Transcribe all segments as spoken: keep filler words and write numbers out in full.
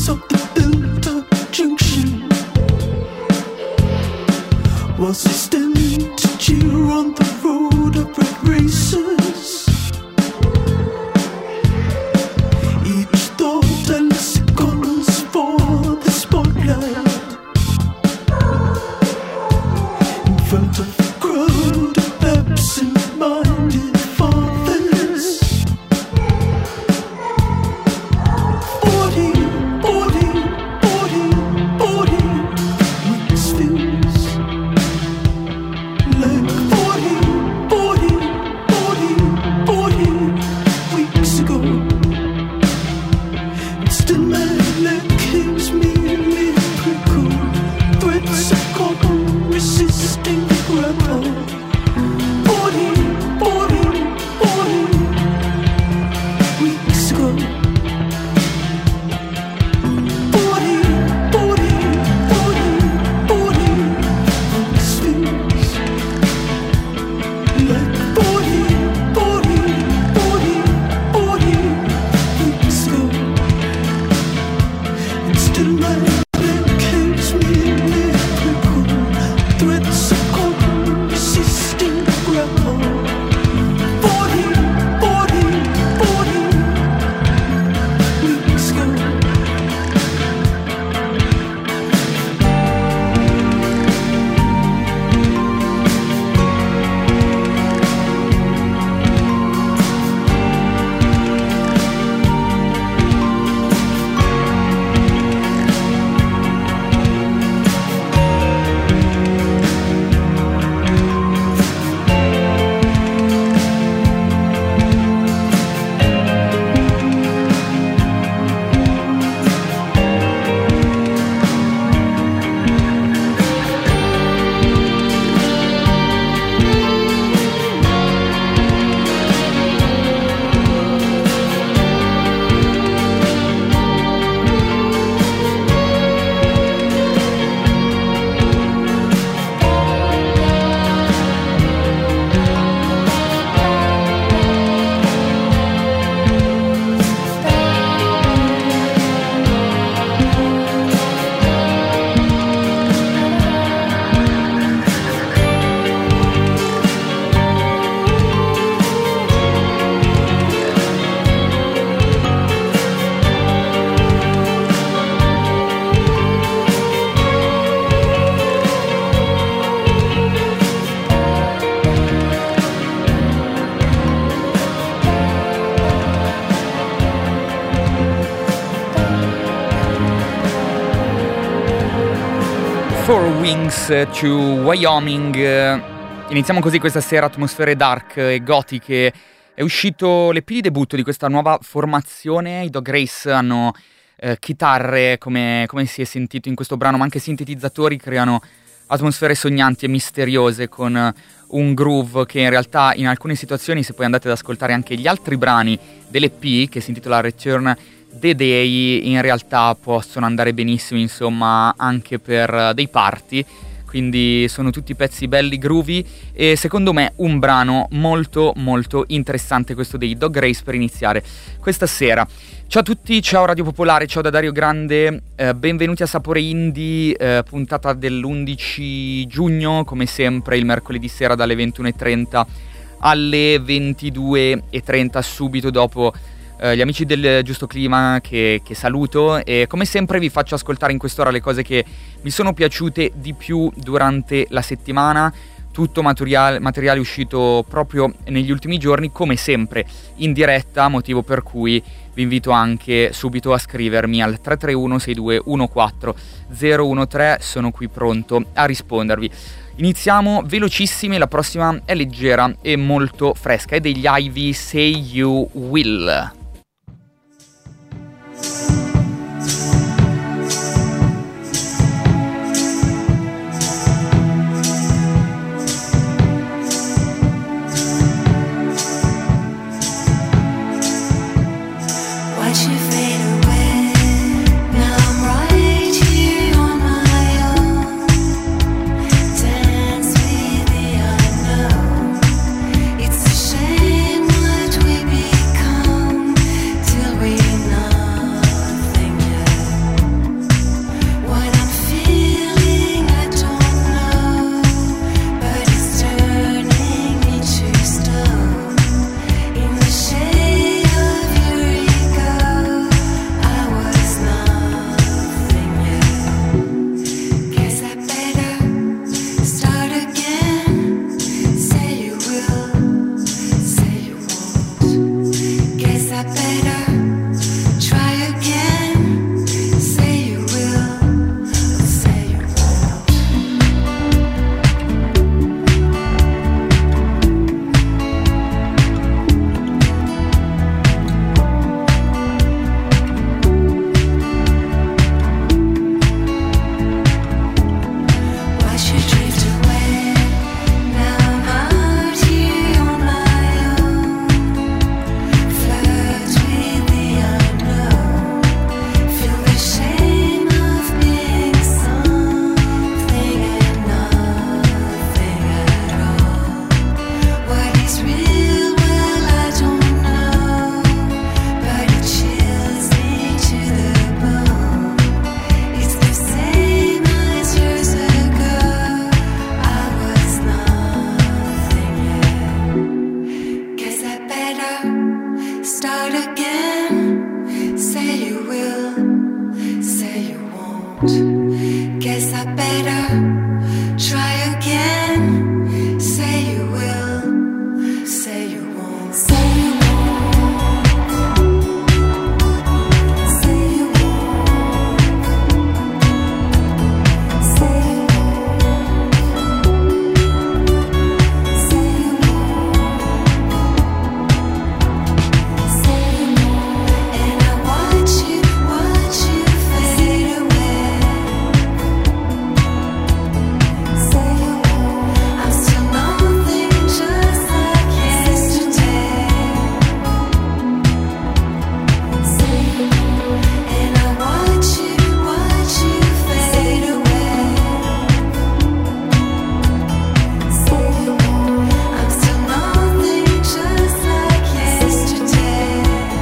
windows of the built-up junction. Was he standing to cheer on the road of red racers? Each thought and seconds for the spotlight. In front of a crowd of absent-minded fathers. Forty, forty, forty, forty weeks feels like forty, forty, forty, forty weeks ago. And still my leg gives me lyrical threats of cotton resisting the grapple. Forty, forty, forty weeks ago. Forty, forty, forty, forty weeks feels like forty, forty, forty, forty weeks ago. And still my leg gives me lyrical threats of cotton resisting the grapple. Forty, forty, forty weeks ago. Four Wings to Wyoming. Iniziamo così questa sera, atmosfere dark e gotiche. È uscito l'E P di debutto di questa nuova formazione. I Dog Race hanno eh, chitarre, come, come si è sentito in questo brano, ma anche sintetizzatori, creano atmosfere sognanti e misteriose con un groove che in realtà in alcune situazioni, se poi andate ad ascoltare anche gli altri brani dell'E P, che si intitola Return the Day, in realtà possono andare benissimo, insomma, anche per dei party. Quindi sono tutti pezzi belli, groovy, e secondo me un brano molto molto interessante questo dei Dog Race per iniziare questa sera. Ciao a tutti, ciao Radio Popolare, ciao da Dario Grande, eh, benvenuti a Sapore Indie, eh, puntata dell'undici giugno, come sempre il mercoledì sera dalle ventuno e trenta alle ventidue e trenta, subito dopo Uh, gli amici del Giusto Clima che, che saluto, e come sempre vi faccio ascoltare in quest'ora le cose che mi sono piaciute di più durante la settimana. Tutto materiale, materiale uscito proprio negli ultimi giorni, come sempre in diretta, motivo per cui vi invito anche subito a scrivermi al tre tre uno sei due uno quattro zero uno tre, sono qui pronto a rispondervi. Iniziamo velocissimi, la prossima è leggera e molto fresca, è degli Ivy, Say You Will. It's a shame what we become. Guess I better try again. Say you will, say you won't, say you won't, say you won't, say you won't, say you won't, say you won't, and I watch you, watch you fade away. Say you won't, I'm still nothing, just like yesterday. Say you won't, and I watch you, watch you fade away. Say you won't, I'm still nothing, just like yesterday.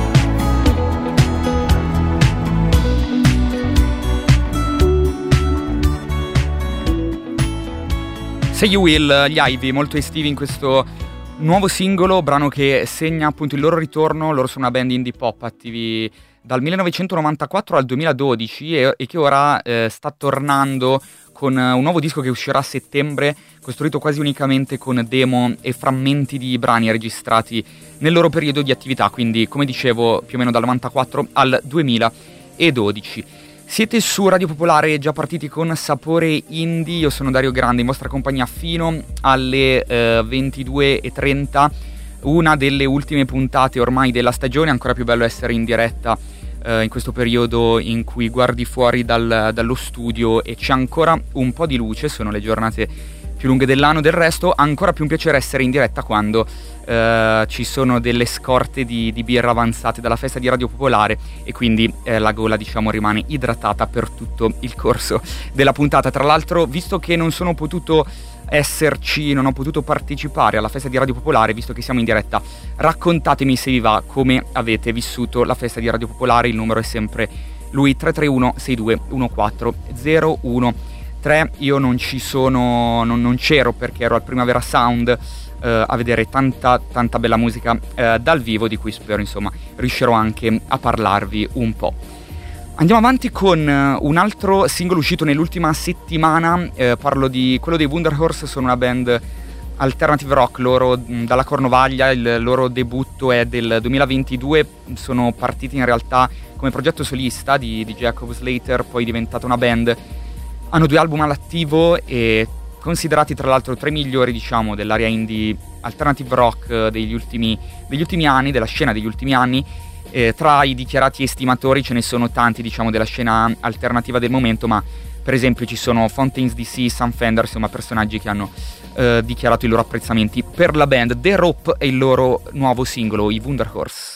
Say You Will, gli Ivy, molto estivi in questo nuovo singolo, brano che segna appunto il loro ritorno. Loro sono una band indie pop attivi dal millenovecentonovantaquattro al duemiladodici e, e che ora eh, sta tornando con un nuovo disco che uscirà a settembre, costruito quasi unicamente con demo e frammenti di brani registrati nel loro periodo di attività, quindi come dicevo più o meno dal novantaquattro al duemiladodici. Siete su Radio Popolare, già partiti con Sapore Indie. Io sono Dario Grande, in vostra compagnia fino alle eh, ventidue e trenta, una delle ultime puntate ormai della stagione. Ancora più bello essere in diretta eh, in questo periodo in cui guardi fuori dal, dallo studio e c'è ancora un po' di luce. Sono le giornate più lunghe dell'anno. Del resto ancora più un piacere essere in diretta quando eh, ci sono delle scorte di, di birra avanzate dalla festa di Radio Popolare e quindi eh, la gola, diciamo, rimane idratata per tutto il corso della puntata. Tra l'altro, visto che non sono potuto esserci, non ho potuto partecipare alla festa di Radio Popolare, visto che siamo in diretta, raccontatemi se vi va come avete vissuto la festa di Radio Popolare. Il numero è sempre lui, tre tre uno sei due uno quattro zero uno tre. Io non ci sono, non, non c'ero perché ero al Primavera Sound eh, a vedere tanta tanta bella musica eh, dal vivo, di cui spero insomma riuscirò anche a parlarvi un po'. Andiamo avanti con uh, un altro singolo uscito nell'ultima settimana, eh, parlo di quello dei Wunderhorse. Sono una band alternative rock, loro mh, dalla Cornovaglia. Il loro debutto è del duemilaventidue, sono partiti in realtà come progetto solista di, di Jacob Slater, poi è diventata una band. Hanno due album all'attivo e considerati tra l'altro tra i migliori, diciamo, dell'area indie alternative rock degli ultimi, degli ultimi anni, della scena degli ultimi anni. Eh, tra i dichiarati estimatori ce ne sono tanti, diciamo, della scena alternativa del momento, ma per esempio ci sono Fontaines D C, Sam Fender, insomma personaggi che hanno eh, dichiarato i loro apprezzamenti per la band. The Rope è il loro nuovo singolo, i Wunderhorse.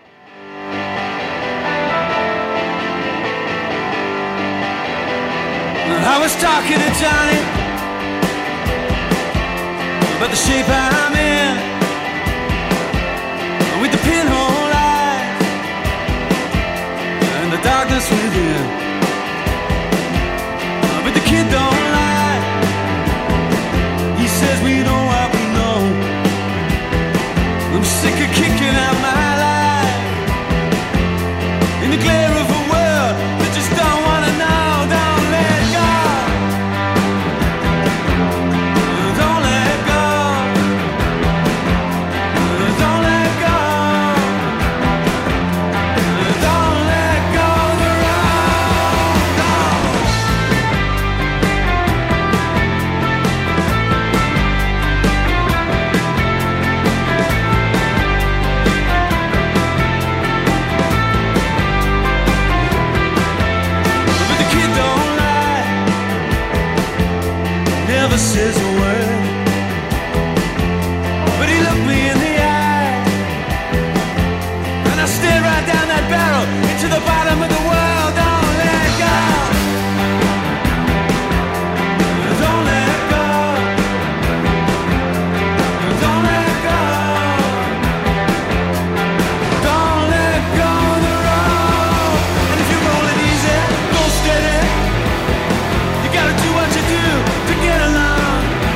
I was talking to Johnny about the shape I'm in, with the pinhole eyes and the darkness within. But the kid don't lie, he says we know what we know. I'm sick of kicking out my life in the glare of a world that just don't wanna know. Don't let go. Don't let go. Don't let go. Don't let go the road. But the kid don't lie, never says a word. But he looked me in the eye, and I stared right down that barrel into the bottom of the world. Don't let go. Don't let go. Don't let go. Don't let go the road. And if you're rolling easy, go steady. You gotta do what you do to get along.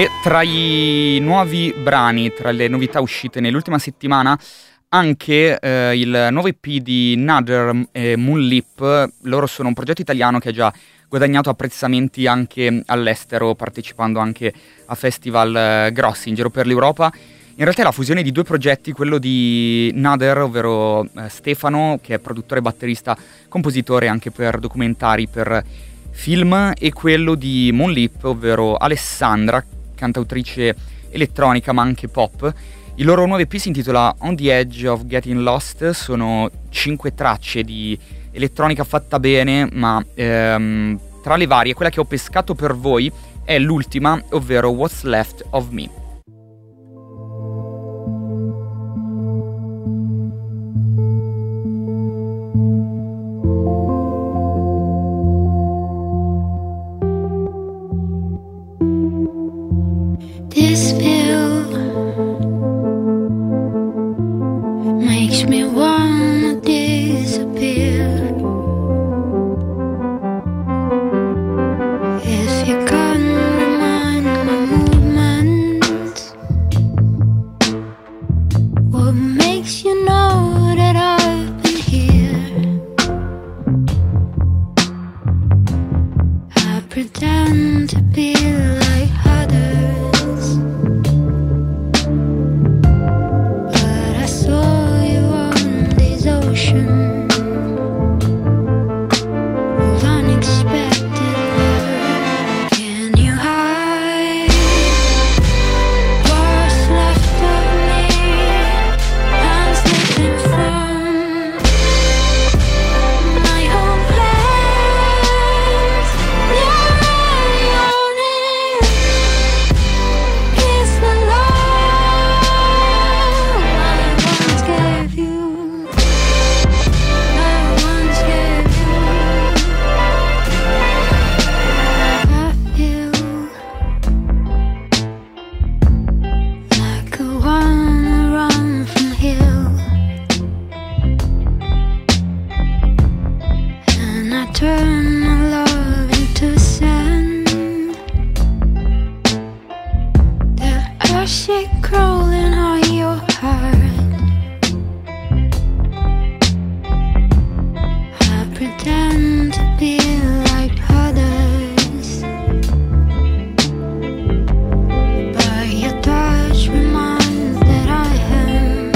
E tra i nuovi brani, tra le novità uscite nell'ultima settimana, anche eh, il nuovo E P di Nader e Moonlip. Loro sono un progetto italiano che ha già guadagnato apprezzamenti anche all'estero, partecipando anche a festival eh, grossi in giro per l'Europa. In realtà è la fusione di due progetti, quello di Nader, ovvero eh, Stefano, che è produttore, batterista, compositore anche per documentari, per film, e quello di Moonlip, ovvero Alessandra, cantautrice elettronica ma anche pop. Il loro nuovo E P si intitola On the Edge of Getting Lost, sono cinque tracce di elettronica fatta bene, ma ehm, tra le varie quella che ho pescato per voi è l'ultima, ovvero What's Left of Me. This pill makes me wanna disappear. If you couldn't remind my movements, what makes you know that I've been here? I pretend to be like others, but I saw you on this ocean of unexpected love. Can you hide what's left of me? I'm slipping from my own hands. Yeah, I own it. It's the love I once gave you. I once gave you. I feel like I wanna run from hell, and I turn my love into sand. The acid crawling on your heart. I pretend to be like others, but your touch reminds that I am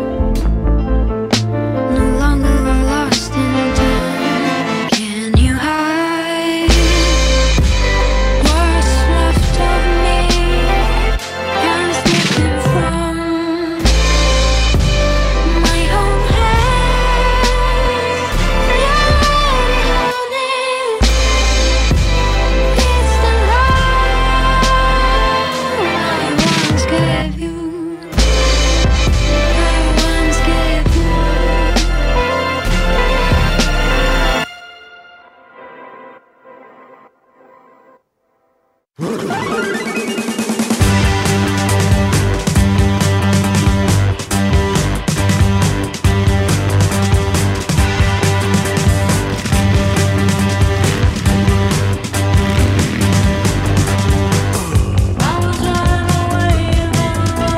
no longer lost in time. Can you hide what's left of me? I'm slipping from my own hands. Yeah, I own it. It's the love I once gave you. I once gave you. I was running away from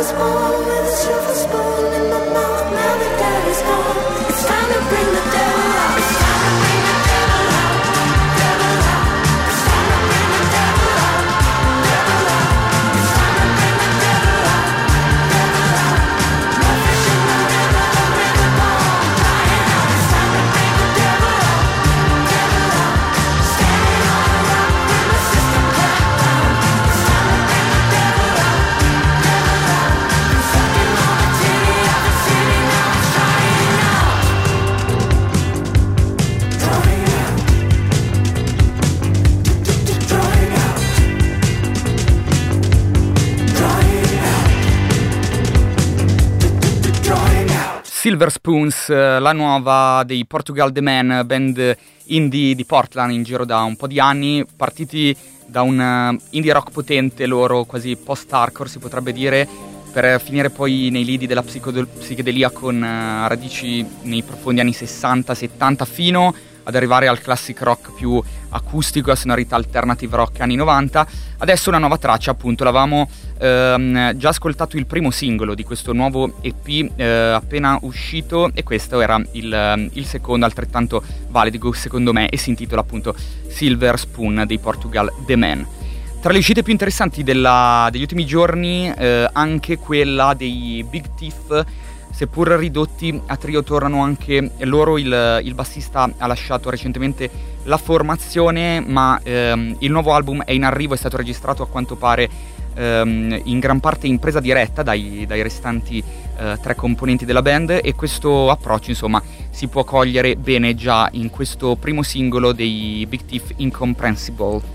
was born with a silver spoon in my mouth. Now that daddy's gone, it's time to bring the devil out. It's time to bring the devil out, devil out. It's time to bring the devil out, devil out. It's time to bring the devil out, devil out. No fish in the river, the river bone crying out. It's time to bring the devil out, devil out. Standing on a rock with my system cracked down. It's time to bring the devil out, devil out. Been sucking on a titty out the city, now it's drying out. Drying out. Drying out. Drying out. Drying out. Silver Spoons, eh, la nuova dei Portugal The Man, band indie di Portland in giro da un po' di anni, partiti da un eh, indie rock potente loro, quasi post-hardcore si potrebbe dire, per finire poi nei lidi della psicodo- psichedelia con eh, radici nei profondi anni sessanta settanta fino ad arrivare al classic rock più acustico, a sonorità alternative rock anni novanta. Adesso una nuova traccia, appunto, l'avevamo ehm, già ascoltato il primo singolo di questo nuovo E P eh, appena uscito, e questo era il, il secondo, altrettanto valido secondo me, e si intitola appunto Silver Spoon dei Portugal The Man. Tra le uscite più interessanti della, degli ultimi giorni eh, anche quella dei Big Thief. Seppur ridotti a trio, tornano anche loro. Il, il bassista ha lasciato recentemente la formazione, ma ehm, il nuovo album è in arrivo, è stato registrato a quanto pare ehm, in gran parte in presa diretta dai, dai restanti eh, tre componenti della band, e questo approccio insomma si può cogliere bene già in questo primo singolo dei Big Thief, Incomprehensible.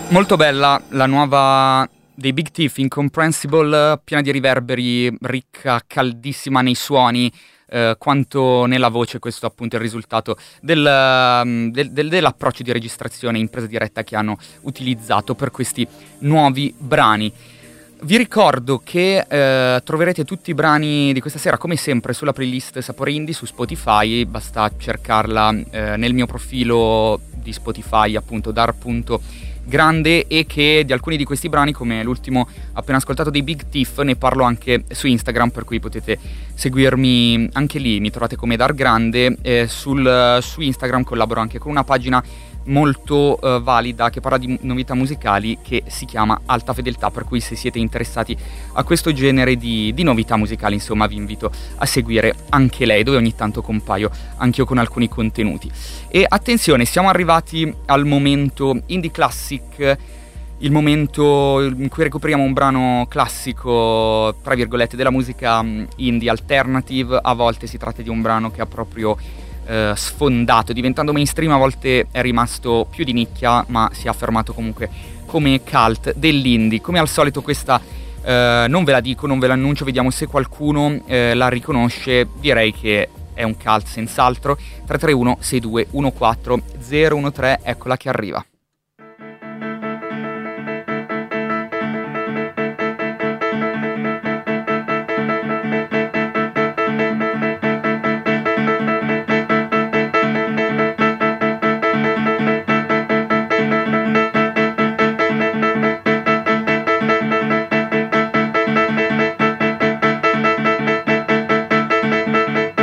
Molto bella la nuova dei Big Thief, Incomprehensible, piena di riverberi, ricca, caldissima nei suoni, eh, quanto nella voce. Questo appunto è il risultato del, um, del- del- dell'approccio di registrazione in presa diretta che hanno utilizzato per questi nuovi brani. Vi ricordo che eh, troverete tutti i brani di questa sera come sempre sulla playlist Sapore Indie su Spotify, basta cercarla eh, nel mio profilo di Spotify, appunto dar.grande, e che di alcuni di questi brani, come l'ultimo appena ascoltato dei Big Thief, ne parlo anche su Instagram, per cui potete seguirmi anche lì, mi trovate come Dar Grande. Eh, sul, su Instagram collaboro anche con una pagina molto eh, valida che parla di novità musicali, che si chiama Alta Fedeltà, per cui se siete interessati a questo genere di, di novità musicali, insomma, vi invito a seguire anche lei, dove ogni tanto compaio anch'io con alcuni contenuti. E attenzione, siamo arrivati al momento Indie Classic, il momento in cui recuperiamo un brano classico, tra virgolette, della musica mm, indie alternative. A volte si tratta di un brano che ha proprio eh, sfondato, diventando mainstream, a volte è rimasto più di nicchia, ma si è affermato comunque come cult dell'indie. Come al solito questa eh, non ve la dico, non ve l'annuncio, vediamo se qualcuno eh, la riconosce. Direi che è un cult senz'altro. Tre tre uno sei due uno quattro zero uno tre, eccola che arriva.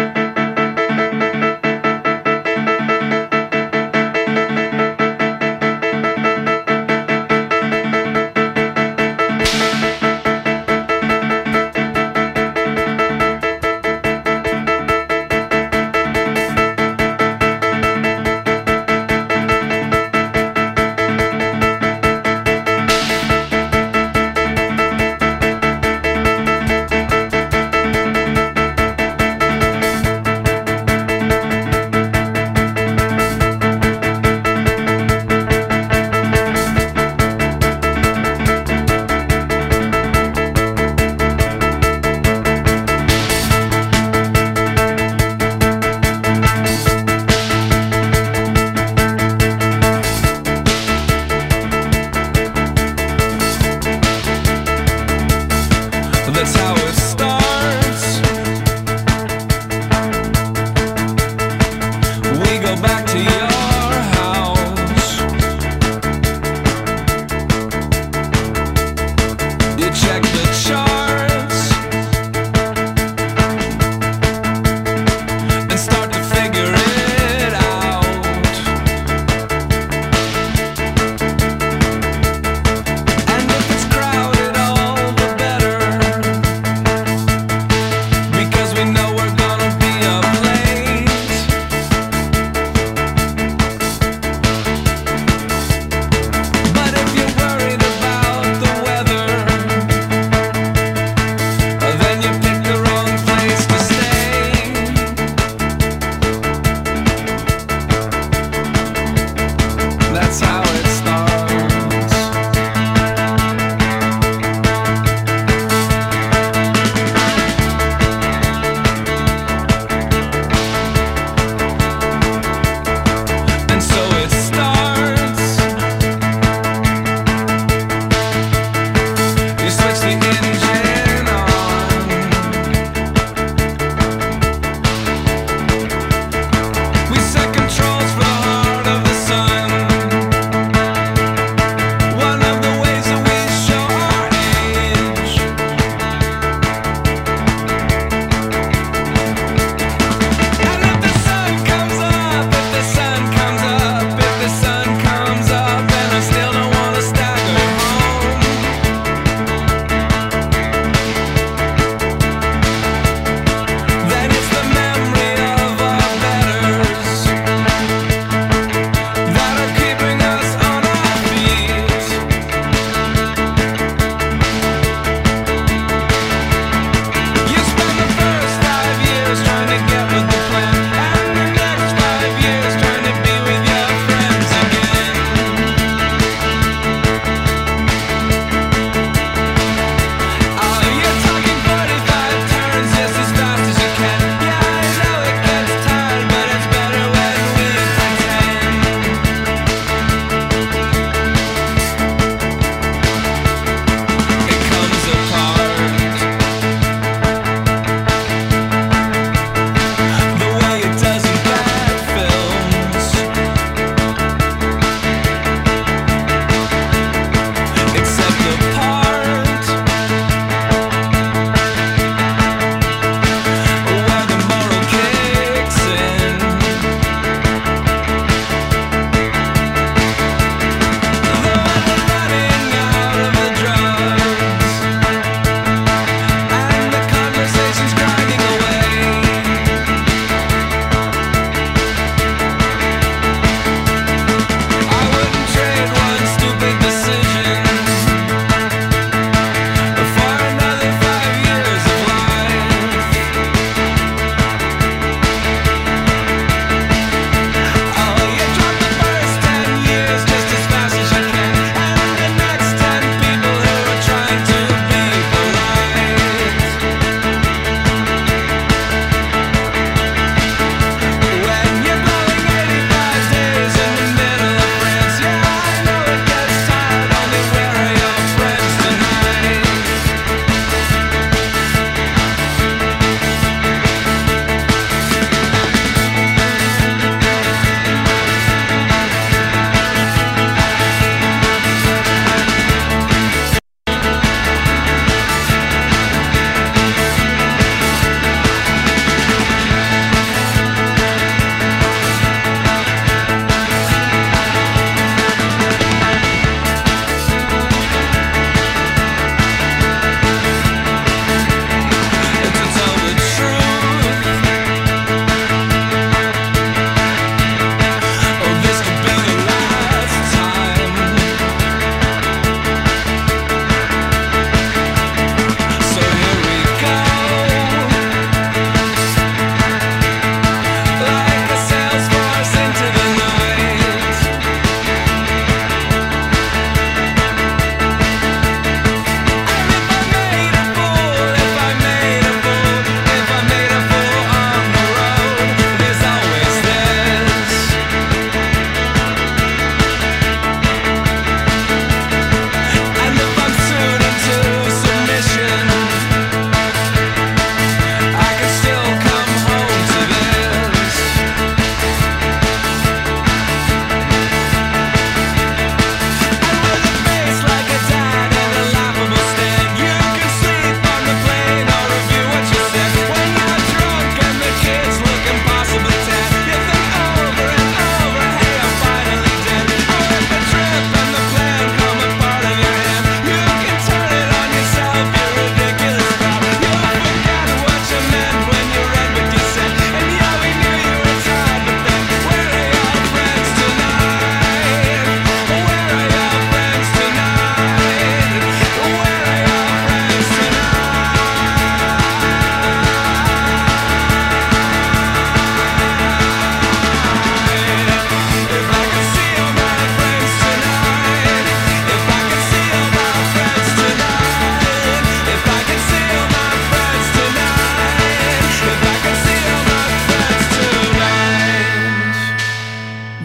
Thank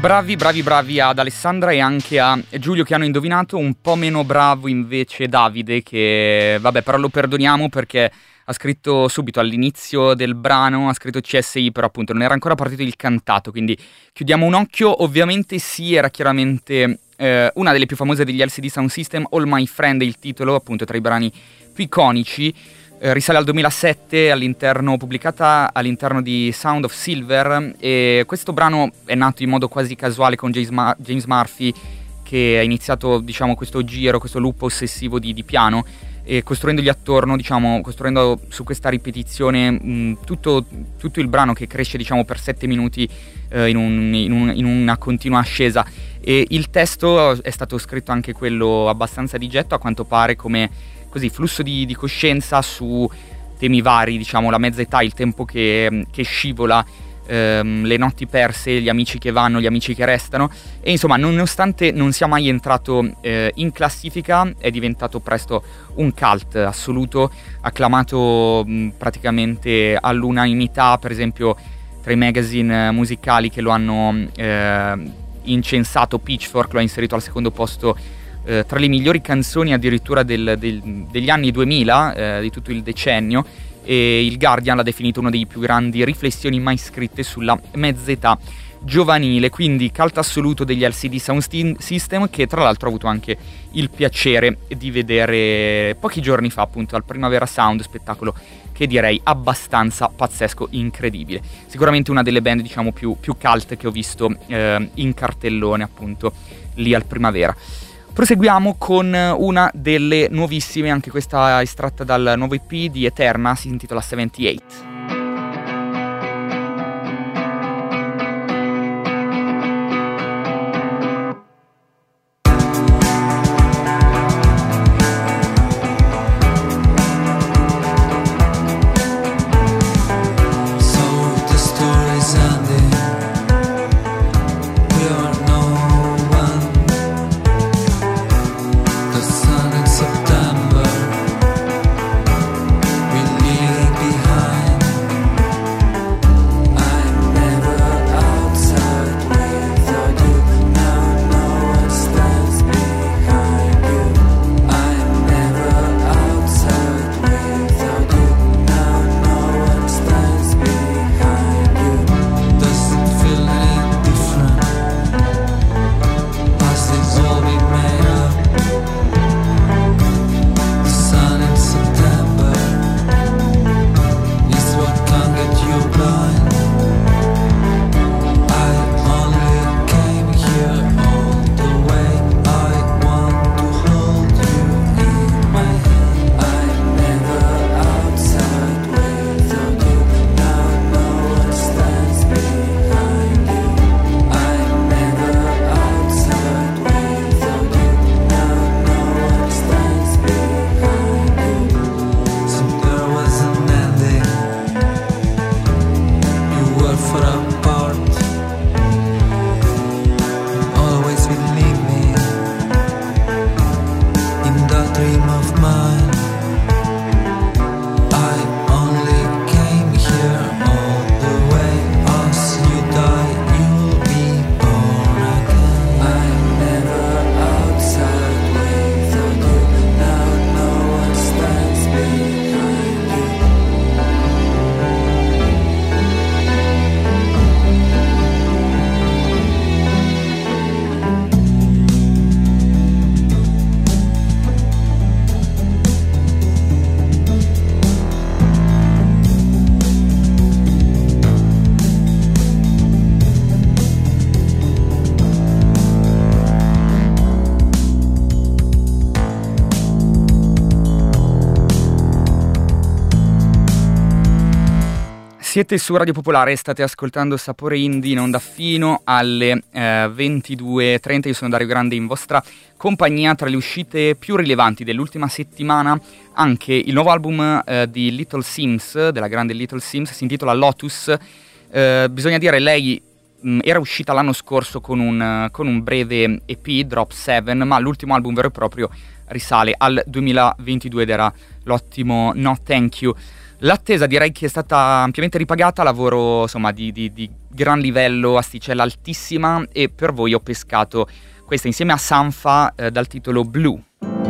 Bravi, bravi, bravi ad Alessandra e anche a Giulio che hanno indovinato. Un po' meno bravo invece Davide, che vabbè, però lo perdoniamo perché ha scritto subito all'inizio del brano, ha scritto C S I, però appunto non era ancora partito il cantato, quindi chiudiamo un occhio. Ovviamente sì, era chiaramente eh, una delle più famose degli L C D Sound System, All My Friend è il titolo, appunto tra i brani più iconici. Eh, risale al duemilasette, all'interno, pubblicata all'interno di Sound of Silver, e questo brano è nato in modo quasi casuale con James, Ma- James Murphy, che ha iniziato, diciamo, questo giro, questo loop ossessivo di, di piano, e costruendogli attorno, diciamo, costruendo su questa ripetizione mh, tutto, tutto il brano, che cresce, diciamo, per sette minuti eh, in, un, in, un, in una continua ascesa. E il testo è stato scritto anche quello abbastanza di getto, a quanto pare, come così flusso di, di coscienza su temi vari, diciamo, la mezza età, il tempo che, che scivola, ehm, le notti perse, gli amici che vanno, gli amici che restano. E insomma, nonostante non sia mai entrato eh, in classifica, è diventato presto un cult assoluto, acclamato mh, praticamente all'unanimità, per esempio tra i magazine musicali che lo hanno eh, incensato. Pitchfork lo ha inserito al secondo posto eh, tra le migliori canzoni addirittura del, del, degli anni duemila, eh, di tutto il decennio, e il Guardian l'ha definito uno dei più grandi riflessioni mai scritte sulla mezz'età giovanile. Quindi cult assoluto degli L C D Sound System, che tra l'altro ho avuto anche il piacere di vedere pochi giorni fa, appunto al Primavera Sound, spettacolo che direi abbastanza pazzesco, incredibile. Sicuramente una delle band, diciamo, più, più cult che ho visto eh, in cartellone, appunto lì al Primavera. Proseguiamo con una delle nuovissime, anche questa estratta dal nuovo E P di Eterna, si intitola settantotto. Siete su Radio Popolare, state ascoltando Sapore Indie in onda fino alle eh, ventidue e trenta. Io sono Dario Grande in vostra compagnia. Tra le uscite più rilevanti dell'ultima settimana anche il nuovo album eh, di Little Sims, della grande Little Sims, si intitola Lotus. Eh, bisogna dire, lei mh, era uscita l'anno scorso con un, con un breve E P, Drop sette, ma l'ultimo album vero e proprio risale al duemilaventidue ed era l'ottimo No Thank You. L'attesa direi che è stata ampiamente ripagata, lavoro insomma di, di, di gran livello, asticella altissima, e per voi ho pescato questa insieme a Sanfa eh, dal titolo Blue.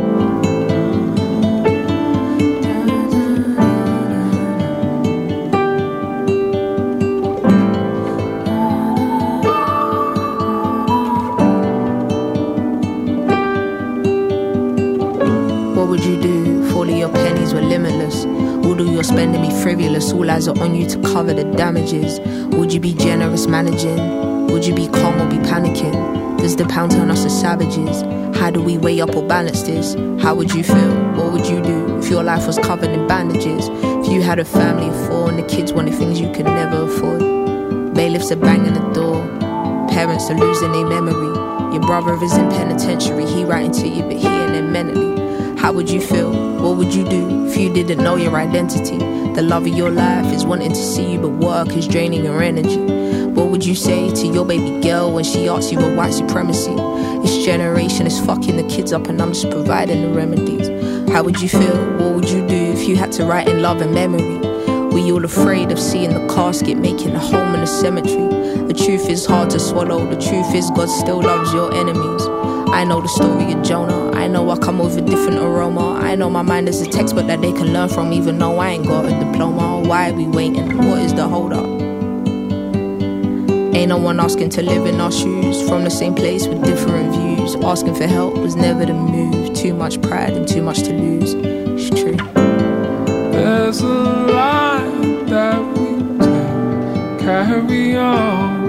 What would you do if all of your pennies were limitless? All of your spending be frivolous, all eyes are on you to cover the damages. Would you be generous managing? Would you be calm or be panicking? Does the pound turn us to savages? How do we weigh up or balance this? How would you feel? What would you do if your life was covered in bandages? If you had a family of four and the kids wanted things you could never afford? Bailiffs are banging the door, parents are losing their memory. Your brother is in penitentiary, he writing to you but he ain't there mentally. How would you feel? What would you do if you didn't know your identity? The love of your life is wanting to see you, but work is draining your energy. What would you say to your baby girl when she asks you about white supremacy? This generation is fucking the kids up and I'm just providing the remedies. How would you feel? What would you do if you had to write in love and memory? Were you all afraid of seeing the casket making a home in the cemetery? The truth is hard to swallow. The truth is God still loves your enemies. I know the story of Jonah. I know I come with a different aroma. I know my mind is a textbook that they can learn from, even though I ain't got a diploma. Why are we waiting? What is the hold up? Ain't no one asking to live in our shoes, from the same place with different views. Asking for help was never the move. Too much pride and too much to lose. It's true. There's a lie that we take, carry on.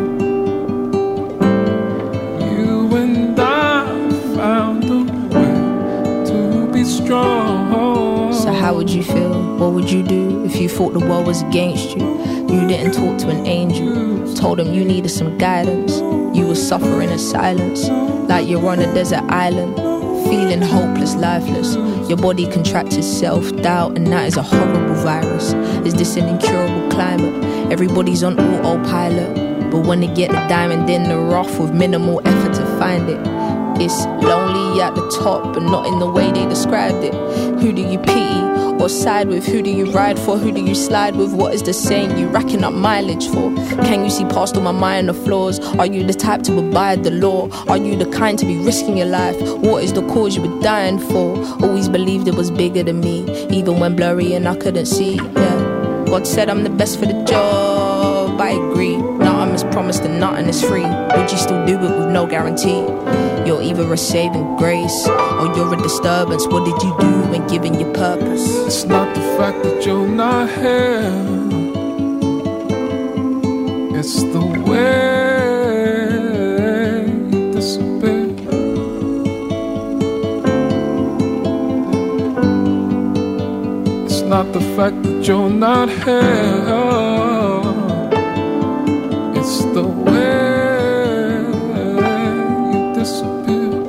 You and I found a way to be strong. So how would you feel? What would you do if you thought the world was against you? You didn't talk to an angel, told him you needed some guidance. You were suffering in silence, like you're on a desert island, feeling hopeless, lifeless. Your body contracted self-doubt, and that is a horrible virus. Is this an incurable climate? Everybody's on autopilot, but when they get the diamond in the rough with minimal effort to find it, it's lonely at the top, but not in the way they described it. Who do you pity or side with? Who do you ride for? Who do you slide with? What is the saying you racking up mileage for? Can you see past all my minor flaws? Are you the type to abide the law? Are you the kind to be risking your life? What is the cause you were dying for? Always believed it was bigger than me, even when blurry and I couldn't see. Yeah, God said I'm the best for the job, I agree. Nothing is promised and nothing is free. Would you still do it with no guarantee? You're either a saving grace or you're a disturbance. What did you do when given your purpose? It's not the fact that you're not here, it's the way you disappear. It's not the fact that you're not here, it's the way you disappear.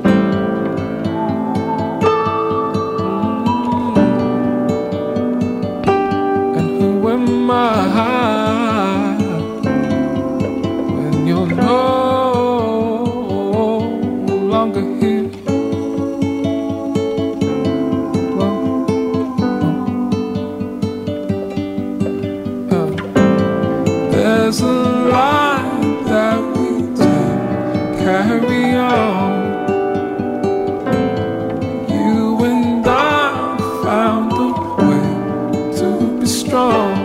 When you're no longer here, well, uh, there's a line that we take, carry on. You and I found a way to be strong.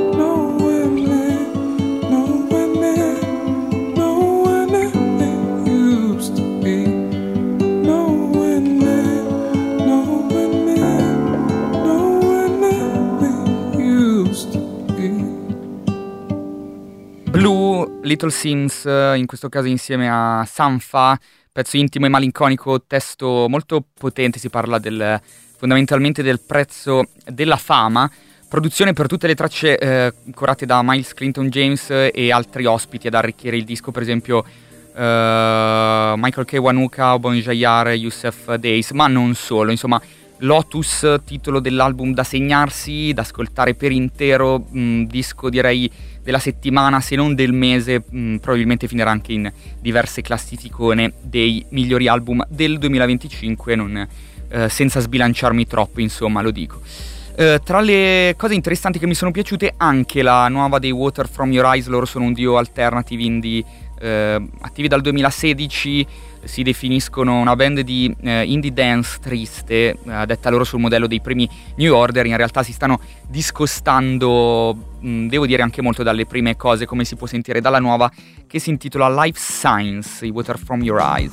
Little Sims, in questo caso insieme a Sanfa, pezzo intimo e malinconico, testo molto potente, si parla del, fondamentalmente del prezzo della fama, produzione per tutte le tracce eh, curate da Miles Clinton James e altri ospiti ad arricchire il disco, per esempio eh, Michael Kiwanuka, Obon Jayar, Youssef Days, ma non solo, insomma Lotus, titolo dell'album da segnarsi, da ascoltare per intero, mh, disco direi della settimana, se non del mese, mh, probabilmente finirà anche in diverse classificone dei migliori album del duemilaventicinque, non, eh, senza sbilanciarmi troppo, insomma, lo dico. Eh, tra le cose interessanti che mi sono piaciute anche la nuova dei Water From Your Eyes. Loro sono un duo alternative indie eh, attivi dal duemilasedici, si definiscono una band di eh, indie dance triste, eh, detta loro sul modello dei primi New Order. In realtà si stanno discostando, mh, devo dire, anche molto dalle prime cose, come si può sentire dalla nuova che si intitola Life Signs, i Water From Your Eyes.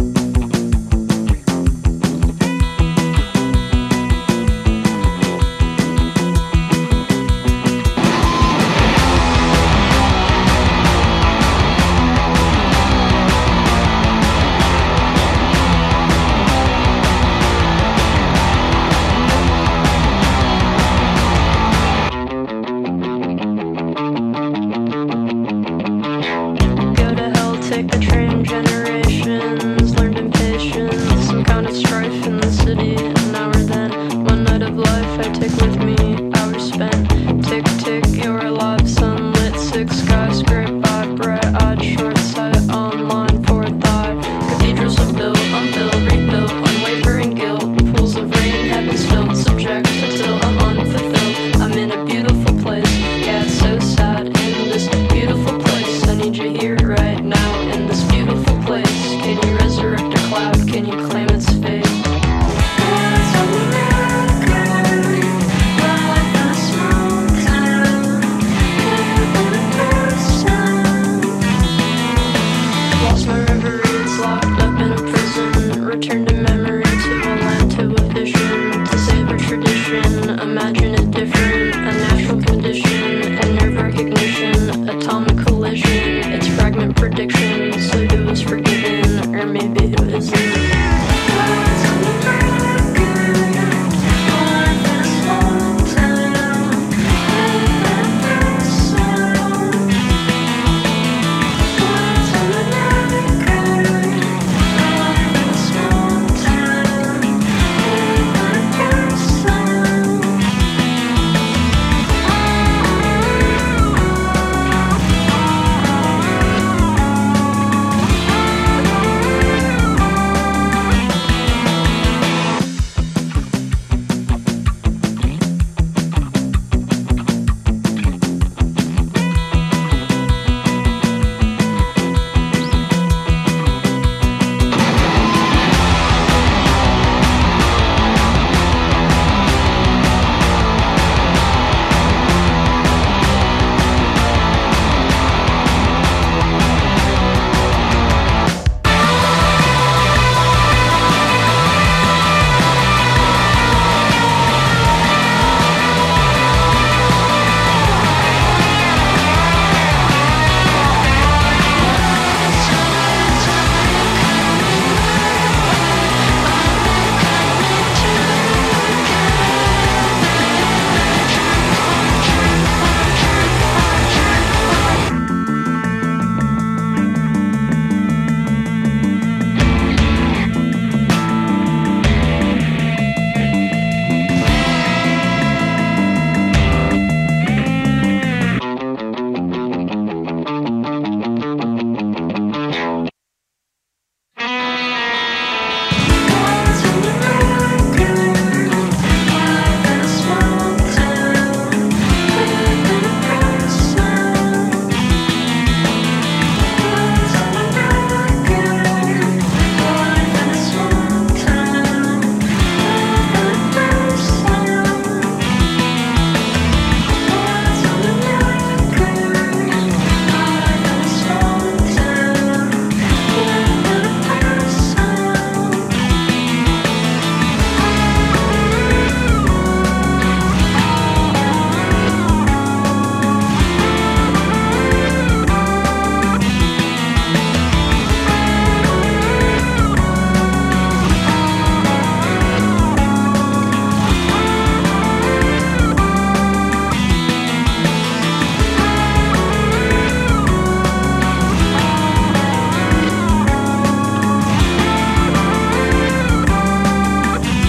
Go to hell, take the train, generations learned impatience, some kind of strife in the city. An hour then, one night of life I take with me, hours spent. Tick tick, you're alive, sunlit, six skyscraper, bright eyed, short sight, online forethought. Cathedrals are built, unbuilt, rebuilt, unwavering guilt. Pools of rain, heavens filled, subject until I'm unfulfilled. I'm in a beautiful place, yeah, it's so sad in this beautiful place. I need you here right now in this beautiful place. Can you resurrect a cloud? Can you claim its fate? Lost my reveries, locked up in a prison. Return to memory, to a land, to a vision. To save a tradition, imagine it different. A natural condition, and nerve recognition. Atomic collision, it's fragment prediction. So who is forgiven, or maybe who isn't?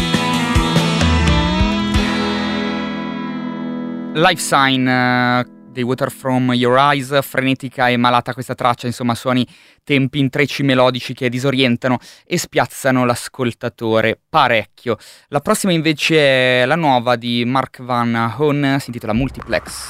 Life Sign, eh, dei Water From Your Eyes, frenetica e malata questa traccia, insomma suoni, tempi, intrecci melodici che disorientano e spiazzano l'ascoltatore parecchio. La prossima invece è la nuova di Mark Van Hoon, si intitola Multiplex.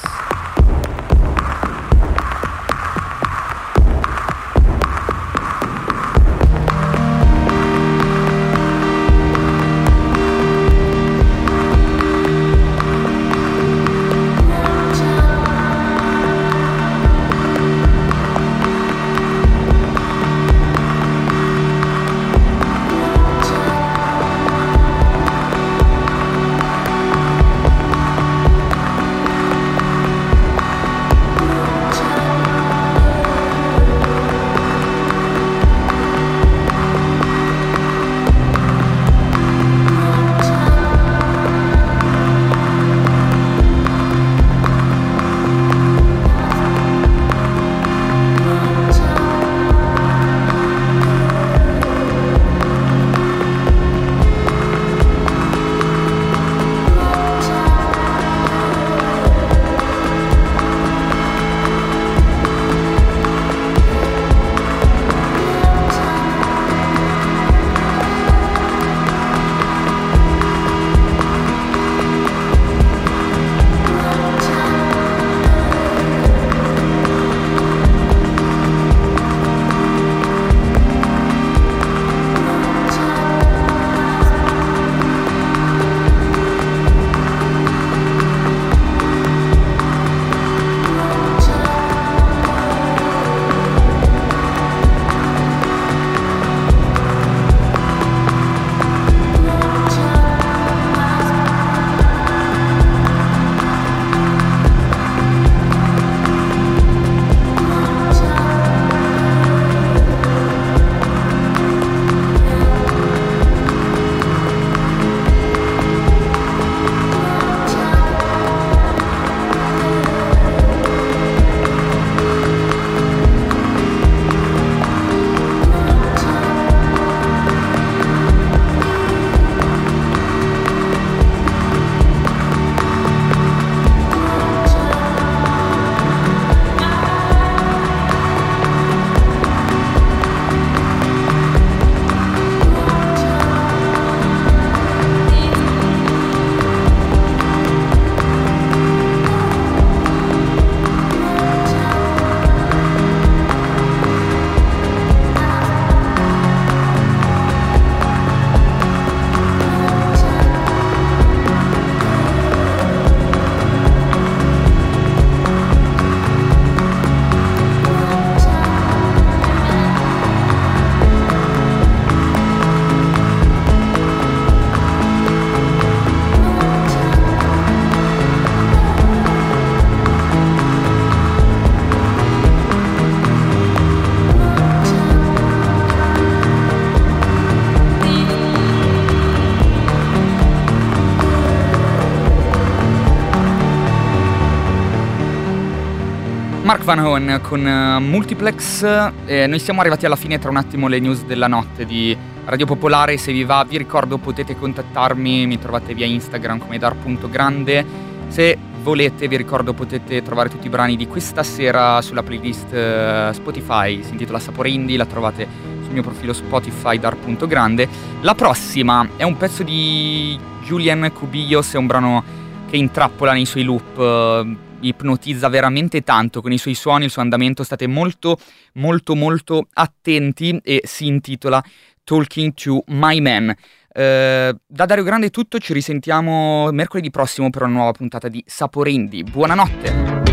Mark Van Hoon con uh, Multiplex. Eh, noi siamo arrivati alla fine, tra un attimo le news della notte di Radio Popolare. Se vi va, vi ricordo, potete contattarmi, mi trovate via Instagram come dar punto grande. Se volete, vi ricordo, potete trovare tutti i brani di questa sera sulla playlist uh, Spotify, si intitola Sapore Indie, la trovate sul mio profilo Spotify dar punto grande. La prossima è un pezzo di Julian Cubillos, è un brano che intrappola nei suoi loop, uh, ipnotizza veramente tanto con i suoi suoni, il suo andamento. State molto molto molto attenti, e si intitola Talking to My Man. Eh, da Dario Grande è tutto, ci risentiamo mercoledì prossimo per una nuova puntata di Sapore Indie. Buonanotte.